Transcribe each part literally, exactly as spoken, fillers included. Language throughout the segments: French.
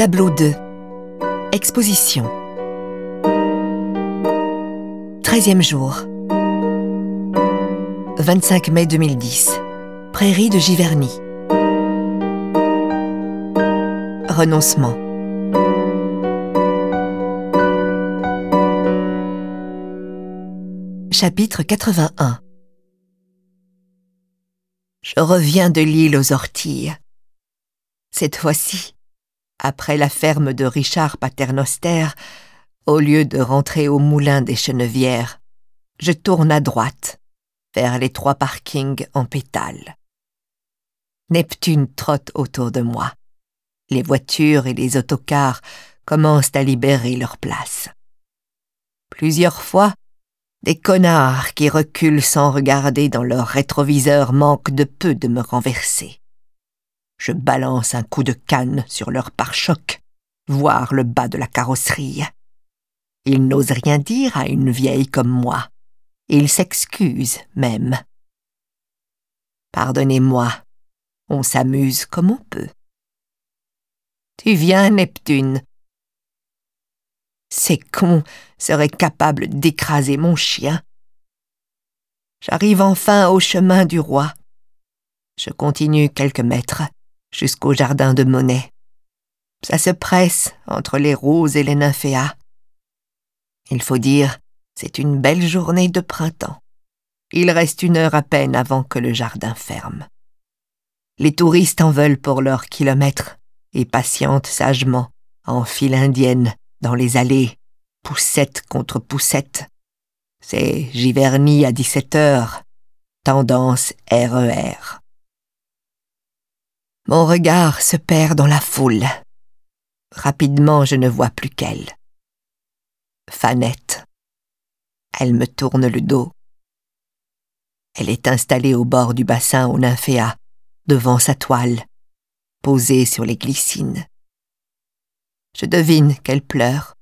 Tableau deux. Exposition. Treizième jour. vingt-cinq mai deux mille dix. Prairie de Giverny. Renoncement. Chapitre quatre-vingt-un. Je reviens de l'île aux orties. Cette fois-ci, après la ferme de Richard Paternoster, au lieu de rentrer au moulin des Chenevières, je tourne à droite, vers les trois parkings en pétales. Neptune trotte autour de moi. Les voitures et les autocars commencent à libérer leur place. Plusieurs fois, des connards qui reculent sans regarder dans leur rétroviseur manquent de peu de me renverser. Je balance un coup de canne sur leur pare-choc, voire le bas de la carrosserie. Ils n'osent rien dire à une vieille comme moi. Ils s'excusent même. Pardonnez-moi, on s'amuse comme on peut. Tu viens, Neptune. Ces cons seraient capables d'écraser mon chien. J'arrive enfin au chemin du roi. Je continue quelques mètres jusqu'au jardin de Monet. Ça se presse entre les roses et les nymphéas. Il faut dire, c'est une belle journée de printemps. Il reste une heure à peine avant que le jardin ferme. Les touristes en veulent pour leurs kilomètres et patientent sagement, en file indienne, dans les allées, poussette contre poussette. C'est Giverny à dix-sept heures, tendance R E R. Mon regard se perd dans la foule. Rapidement, je ne vois plus qu'elle. Fanette. Elle me tourne le dos. Elle est installée au bord du bassin aux nymphéas, devant sa toile, posée sur les glycines. Je devine qu'elle pleure.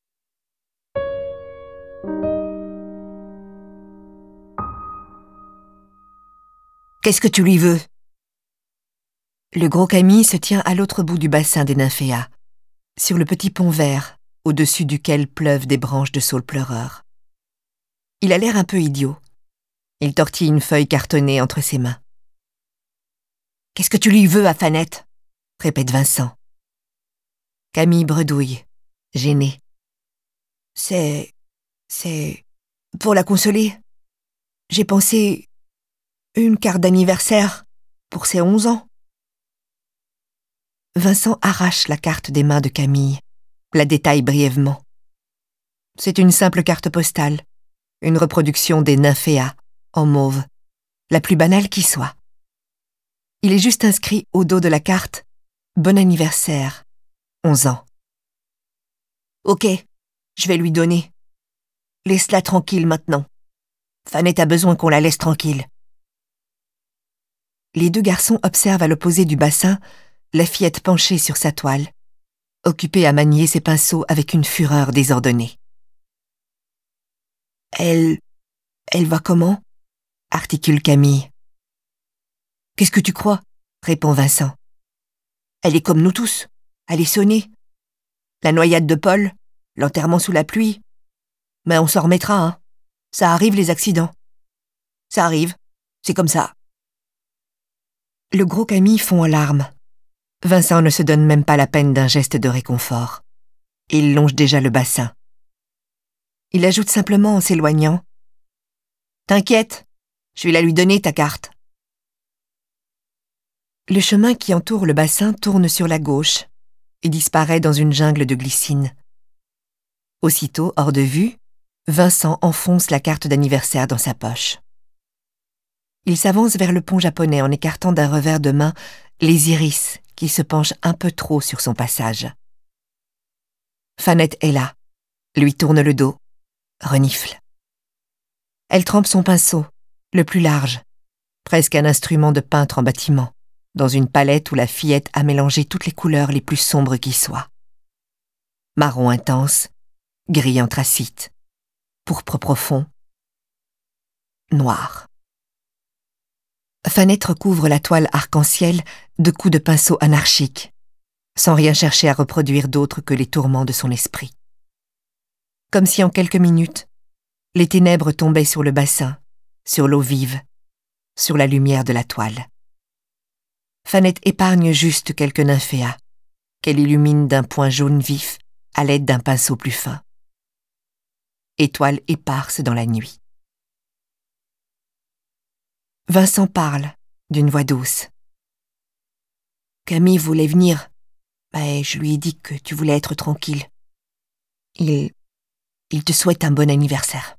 Qu'est-ce que tu lui veux? Le gros Camille se tient à l'autre bout du bassin des nymphéas, sur le petit pont vert, au-dessus duquel pleuvent des branches de saule pleureur. Il a l'air un peu idiot. Il tortille une feuille cartonnée entre ses mains. « Qu'est-ce que tu lui veux à Fanette ?» répète Vincent. Camille bredouille, gênée. « C'est... c'est... pour la consoler. J'ai pensé... une carte d'anniversaire pour ses onze ans. » Vincent arrache la carte des mains de Camille, la détaille brièvement. C'est une simple carte postale, une reproduction des nymphéas, en mauve, la plus banale qui soit. Il est juste inscrit au dos de la carte « Bon anniversaire, onze ans ». Ok, je vais lui donner. Laisse-la tranquille maintenant. Fanette a besoin qu'on la laisse tranquille. Les deux garçons observent à l'opposé du bassin la fillette penchée sur sa toile, occupée à manier ses pinceaux avec une fureur désordonnée. « Elle... elle va comment ?» articule Camille. « Qu'est-ce que tu crois ?» répond Vincent. « Elle est comme nous tous, elle est sonnée. La noyade de Paul, l'enterrement sous la pluie. Mais on s'en remettra, hein. Ça arrive les accidents. Ça arrive, c'est comme ça. » Le gros Camille fond en larmes. Vincent ne se donne même pas la peine d'un geste de réconfort. Il longe déjà le bassin. Il ajoute simplement en s'éloignant. « T'inquiète, je vais la lui donner ta carte. » Le chemin qui entoure le bassin tourne sur la gauche et disparaît dans une jungle de glycines. Aussitôt, hors de vue, Vincent enfonce la carte d'anniversaire dans sa poche. Il s'avance vers le pont japonais en écartant d'un revers de main les iris qui se penchent un peu trop sur son passage. Fanette est là, lui tourne le dos, renifle. Elle trempe son pinceau, le plus large, presque un instrument de peintre en bâtiment, dans une palette où la fillette a mélangé toutes les couleurs les plus sombres qui soient. Marron intense, gris anthracite, pourpre profond, noir. Fanette recouvre la toile arc-en-ciel de coups de pinceau anarchiques. sans rien chercher à reproduire d'autre que les tourments de son esprit. Comme si en quelques minutes, les ténèbres tombaient sur le bassin, sur l'eau vive, sur la lumière de la toile. Fanette épargne juste quelques nymphéas, qu'elle illumine d'un point jaune vif à l'aide d'un pinceau plus fin. Étoiles éparses dans la nuit. Vincent parle, d'une voix douce. Camille voulait venir, mais je lui ai dit que tu voulais être tranquille. Il... il te souhaite un bon anniversaire.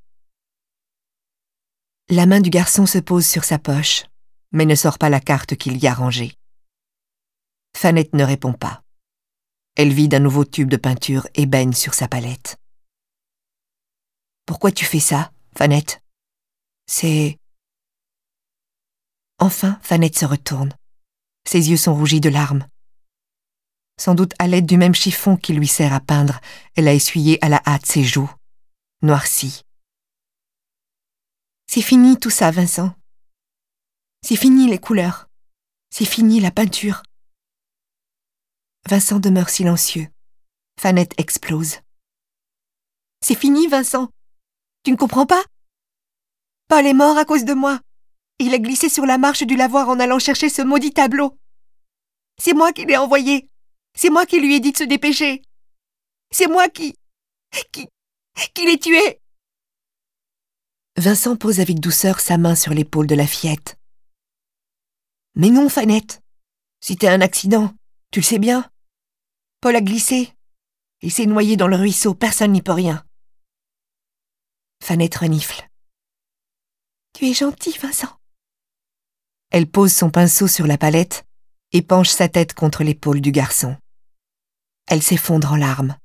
La main du garçon se pose sur sa poche, mais ne sort pas la carte qu'il y a rangée. Fanette ne répond pas. Elle vide un nouveau tube de peinture et baigne sur sa palette. « Pourquoi tu fais ça, Fanette ? C'est... » Enfin, Fanette se retourne. Ses yeux sont rougis de larmes. Sans doute à l'aide du même chiffon qui lui sert à peindre, elle a essuyé à la hâte ses joues, noircies. C'est fini tout ça, Vincent. C'est fini les couleurs. C'est fini la peinture. Vincent demeure silencieux. Fanette explose. C'est fini, Vincent. Tu ne comprends pas ? Paul est mort à cause de moi. Il a glissé sur la marche du lavoir en allant chercher ce maudit tableau. C'est moi qui l'ai envoyé. C'est moi qui lui ai dit de se dépêcher. C'est moi qui... qui... qui l'ai tué. Vincent pose avec douceur sa main sur l'épaule de la fillette. Mais non, Fanette. C'était un accident. Tu le sais bien. Paul a glissé. Il s'est noyé dans le ruisseau. Personne n'y peut rien. Fanette renifle. Tu es gentil, Vincent. Elle pose son pinceau sur la palette et penche sa tête contre l'épaule du garçon. Elle s'effondre en larmes.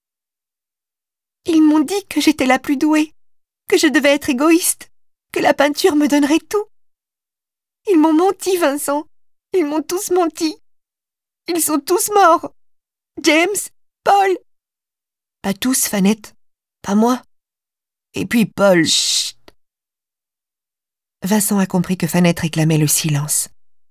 Ils m'ont dit que j'étais la plus douée, que je devais être égoïste, que la peinture me donnerait tout. Ils m'ont menti, Vincent. Ils m'ont tous menti. Ils sont tous morts. James, Paul. Pas tous, Fanette. Pas moi. Et puis Paul, chut. Vincent a compris que Fanette réclamait le silence.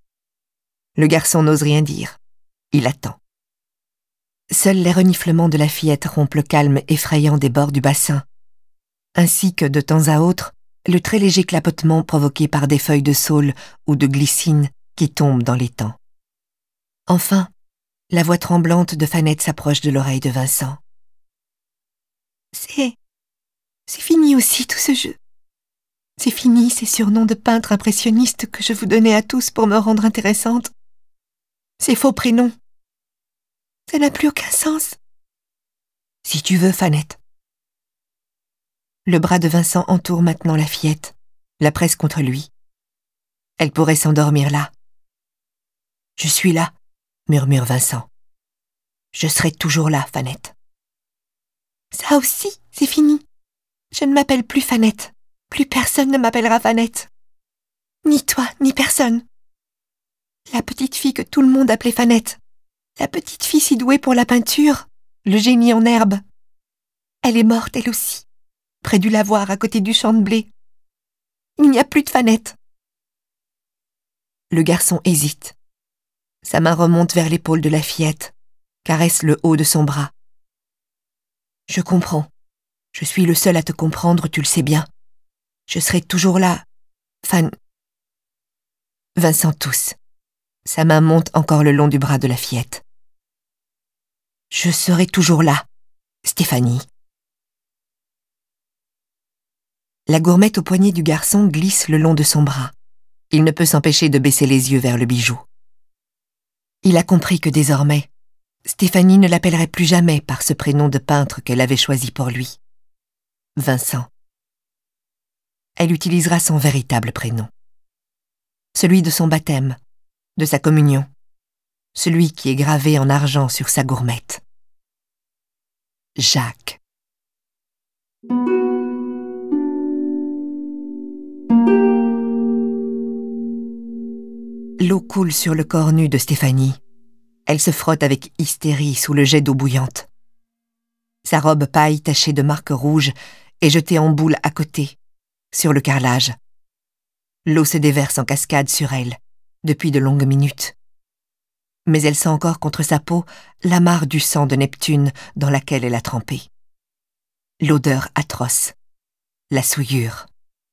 Le garçon n'ose rien dire. Il attend. Seuls les reniflements de la fillette rompent le calme effrayant des bords du bassin, ainsi que, de temps à autre, le très léger clapotement provoqué par des feuilles de saule ou de glycine qui tombent dans l'étang. Enfin, la voix tremblante de Fanette s'approche de l'oreille de Vincent. C'est... c'est fini aussi tout ce jeu. C'est fini ces surnoms de peintre impressionniste que je vous donnais à tous pour me rendre intéressante. Ces faux prénoms. Ça n'a plus aucun sens. Si tu veux, Fanette. Le bras de Vincent entoure maintenant la fillette, la presse contre lui. Elle pourrait s'endormir là. Je suis là, murmure Vincent. Je serai toujours là, Fanette. Ça aussi, c'est fini. Je ne m'appelle plus Fanette. Plus personne ne m'appellera Fanette. Ni toi, ni personne. La petite fille que tout le monde appelait Fanette. La petite fille si douée pour la peinture, le génie en herbe. Elle est morte, elle aussi, près du lavoir à côté du champ de blé. Il n'y a plus de Fanette. Le garçon hésite. Sa main remonte vers l'épaule de la fillette, caresse le haut de son bras. Je comprends. Je suis le seul à te comprendre, tu le sais bien. Je serai toujours là, Fan... Vincent tousse. Sa main monte encore le long du bras de la fillette. Je serai toujours là, Stéphanie. La gourmette au poignet du garçon glisse le long de son bras. Il ne peut s'empêcher de baisser les yeux vers le bijou. Il a compris que désormais, Stéphanie ne l'appellerait plus jamais par ce prénom de peintre qu'elle avait choisi pour lui. Vincent. Elle utilisera son véritable prénom. Celui de son baptême, de sa communion, celui qui est gravé en argent sur sa gourmette. Jacques. L'eau coule sur le corps nu de Stéphanie. Elle se frotte avec hystérie sous le jet d'eau bouillante. Sa robe paille tachée de marques rouges est jetée en boule à côté, sur le carrelage. L'eau se déverse en cascade sur elle, depuis de longues minutes. mais elle sent encore contre sa peau l'amarre du sang de Neptune dans laquelle elle a trempé. L'odeur atroce, la souillure.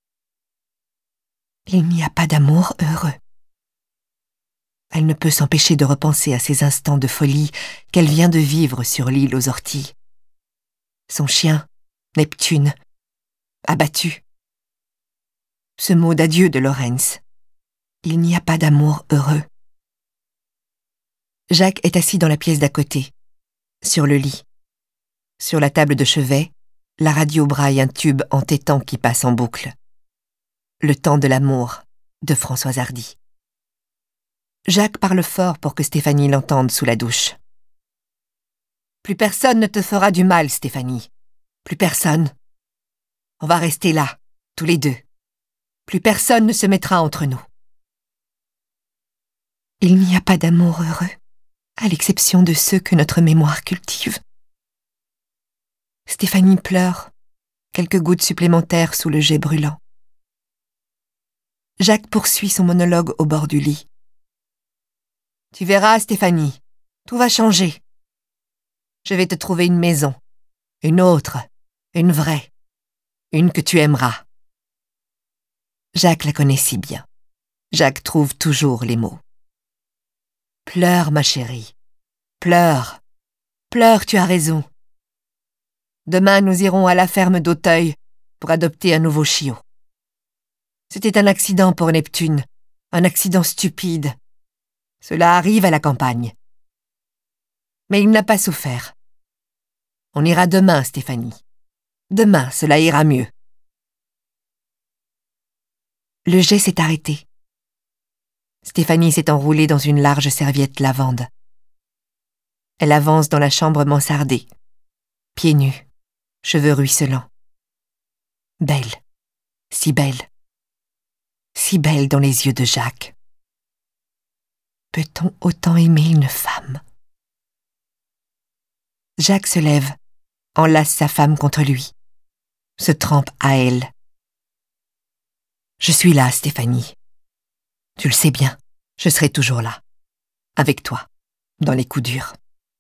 Il n'y a pas d'amour heureux. Elle ne peut s'empêcher de repenser à ces instants de folie qu'elle vient de vivre sur l'île aux orties. Son chien, Neptune, abattu. Ce mot d'adieu de Lawrence. Il n'y a pas d'amour heureux. Jacques est assis dans la pièce d'à côté, sur le lit. Sur la table de chevet, la radio braille un tube entêtant qui passe en boucle. Le temps de l'amour, de Françoise Hardy. Jacques parle fort pour que Stéphanie l'entende sous la douche. Plus personne ne te fera du mal, Stéphanie. Plus personne. On va rester là, tous les deux. Plus personne ne se mettra entre nous. Il n'y a pas d'amour heureux, à l'exception de ceux que notre mémoire cultive. Stéphanie pleure, quelques gouttes supplémentaires sous le jet brûlant. Jacques poursuit son monologue au bord du lit. Tu verras, Stéphanie, tout va changer. Je vais te trouver une maison, une autre, une vraie, une que tu aimeras. Jacques la connaît si bien. Jacques trouve toujours les mots. Pleure, ma chérie. Pleure. Pleure, tu as raison. Demain, nous irons à la ferme d'Auteuil pour adopter un nouveau chiot. C'était un accident pour Neptune, un accident stupide. Cela arrive à la campagne. Mais il n'a pas souffert. On ira demain, Stéphanie. Demain, cela ira mieux. Le jet s'est arrêté. Stéphanie s'est enroulée dans une large serviette lavande. Elle avance dans la chambre mansardée, pieds nus, cheveux ruisselants. Belle, si belle, si belle dans les yeux de Jacques. Peut-on autant aimer une femme? Jacques se lève, enlace sa femme contre lui, se trempe à elle. Je suis là, Stéphanie. Tu le sais bien, je serai toujours là, avec toi, dans les coups durs.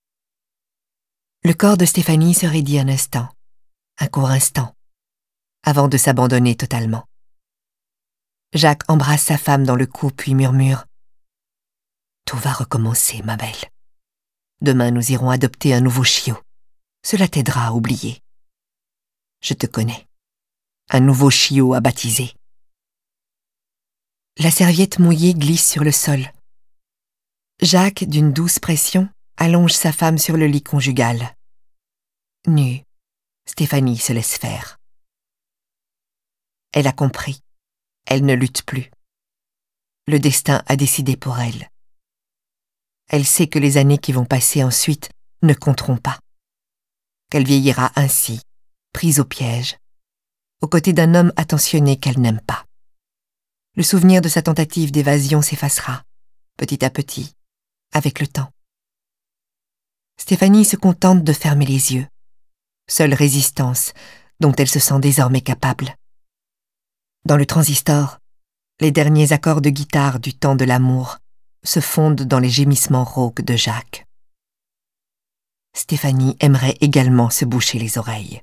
Le corps de Stéphanie se raidit un instant, un court instant, avant de s'abandonner totalement. Jacques embrasse sa femme dans le cou puis murmure « Tout va recommencer, ma belle. Demain, nous irons adopter un nouveau chiot. Cela t'aidera à oublier. Je te connais. Un nouveau chiot à baptiser. » La serviette mouillée glisse sur le sol. Jacques, d'une douce pression, allonge sa femme sur le lit conjugal. Nue, Stéphanie se laisse faire. Elle a compris. Elle ne lutte plus. Le destin a décidé pour elle. Elle sait que les années qui vont passer ensuite ne compteront pas. Qu'elle vieillira ainsi, prise au piège, aux côtés d'un homme attentionné qu'elle n'aime pas. Le souvenir de sa tentative d'évasion s'effacera, petit à petit, avec le temps. Stéphanie se contente de fermer les yeux, seule résistance dont elle se sent désormais capable. Dans le transistor, les derniers accords de guitare du temps de l'amour se fondent dans les gémissements rauques de Jacques. Stéphanie aimerait également se boucher les oreilles.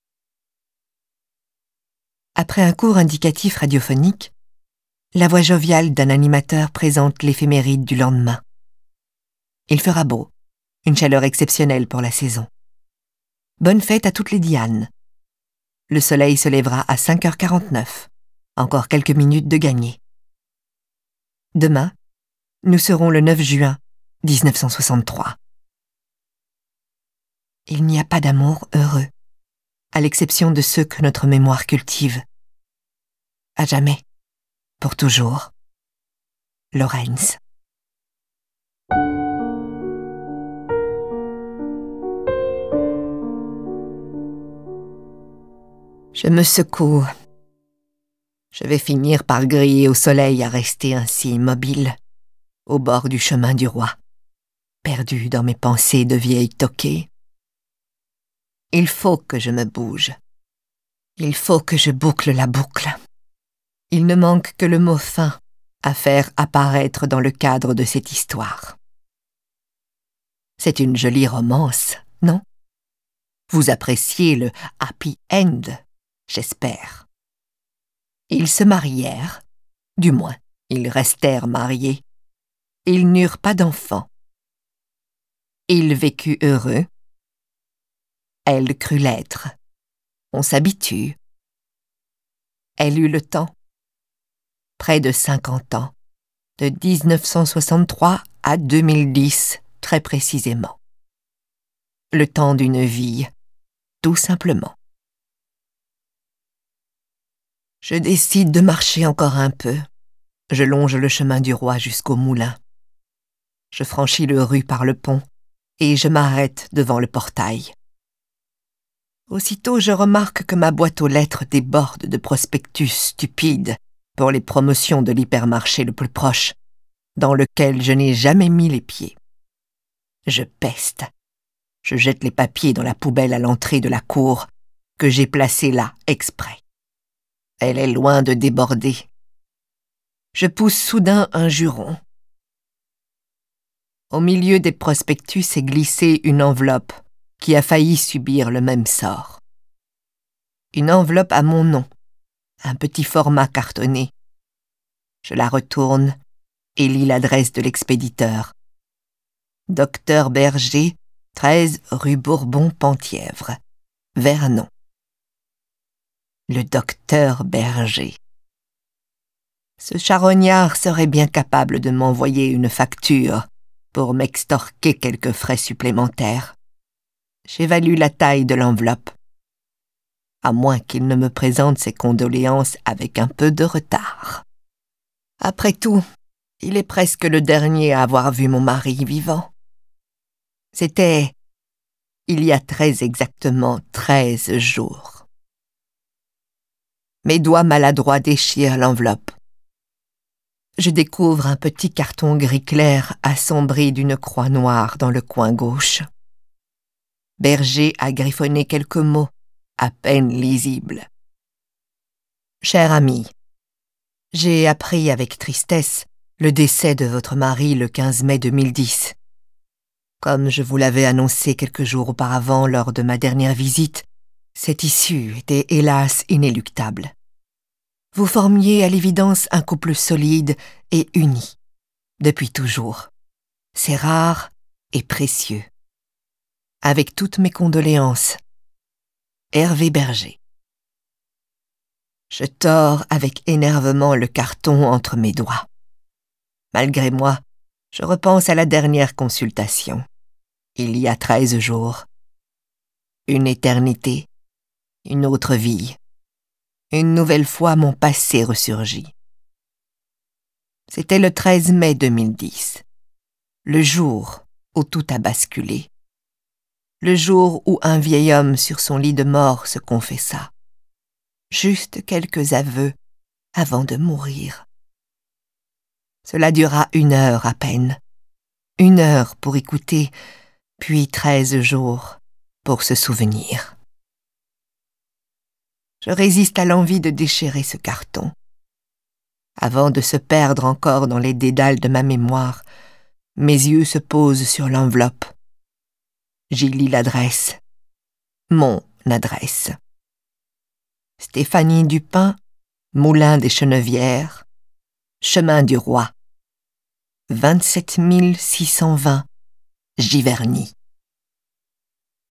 Après un court indicatif radiophonique, la voix joviale d'un animateur présente l'éphéméride du lendemain. Il fera beau, une chaleur exceptionnelle pour la saison. Bonne fête à toutes les Dianes. Le soleil se lèvera à cinq heures quarante-neuf. Encore quelques minutes de gagner. Demain, nous serons le neuf juin mille neuf cent soixante-trois. Il n'y a pas d'amour heureux, à l'exception de ceux que notre mémoire cultive. À jamais, pour toujours. Lawrence. Je me secoue. Je vais finir par griller au soleil à rester ainsi immobile, au bord du chemin du roi, perdu dans mes pensées de vieille toquée. Il faut que je me bouge. Il faut que je boucle la boucle. Il ne manque que le mot fin à faire apparaître dans le cadre de cette histoire. C'est une jolie romance, non? Vous appréciez le happy end, j'espère. Ils se marièrent, du moins, ils restèrent mariés. Ils n'eurent pas d'enfants. Il vécut heureux. Elle crut l'être. On s'habitue. Elle eut le temps. Près de cinquante ans, de mille neuf cent soixante-trois à deux mille dix, très précisément. Le temps d'une vie, tout simplement. Je décide de marcher encore un peu. Je longe le chemin du roi jusqu'au moulin. Je franchis le rue par le pont et je m'arrête devant le portail. Aussitôt, je remarque que ma boîte aux lettres déborde de prospectus stupides pour les promotions de l'hypermarché le plus proche, dans lequel je n'ai jamais mis les pieds. Je peste. Je jette les papiers dans la poubelle à l'entrée de la cour, que j'ai placée là exprès. Elle est loin de déborder. Je pousse soudain un juron. Au milieu des prospectus est glissée une enveloppe qui a failli subir le même sort. Une enveloppe à mon nom, un petit format cartonné. Je la retourne et lis l'adresse de l'expéditeur. Docteur Berger, treize rue Bourbon-Penthièvre, Vernon. Le docteur Berger. Ce charognard serait bien capable de m'envoyer une facture pour m'extorquer quelques frais supplémentaires. J'évalue la taille de l'enveloppe. À moins qu'il ne me présente ses condoléances avec un peu de retard. Après tout, il est presque le dernier à avoir vu mon mari vivant. C'était il y a très exactement treize jours. Mes doigts maladroits déchirent l'enveloppe. Je découvre un petit carton gris clair assombri d'une croix noire dans le coin gauche. Berger a griffonné quelques mots, à peine lisibles. Cher ami, j'ai appris avec tristesse le décès de votre mari le quinze mai deux mille dix. Comme je vous l'avais annoncé quelques jours auparavant lors de ma dernière visite, cette issue était hélas inéluctable. Vous formiez à l'évidence un couple solide et uni, depuis toujours. C'est rare et précieux. Avec toutes mes condoléances, Hervé Berger. Je tords avec énervement le carton entre mes doigts. Malgré moi, je repense à la dernière consultation. Il y a treize jours. Une éternité, une autre vie. Une nouvelle fois, mon passé ressurgit. C'était le treize mai deux mille dix, le jour où tout a basculé. Le jour où un vieil homme sur son lit de mort se confessa. Juste quelques aveux avant de mourir. Cela dura une heure à peine. Une heure pour écouter, puis treize jours pour se souvenir. Je résiste à l'envie de déchirer ce carton. Avant de se perdre encore dans les dédales de ma mémoire, mes yeux se posent sur l'enveloppe. J'y lis l'adresse. Mon adresse. Stéphanie Dupin, Moulin des Chenevières, Chemin du Roi, vingt-sept mille six cent vingt, Giverny.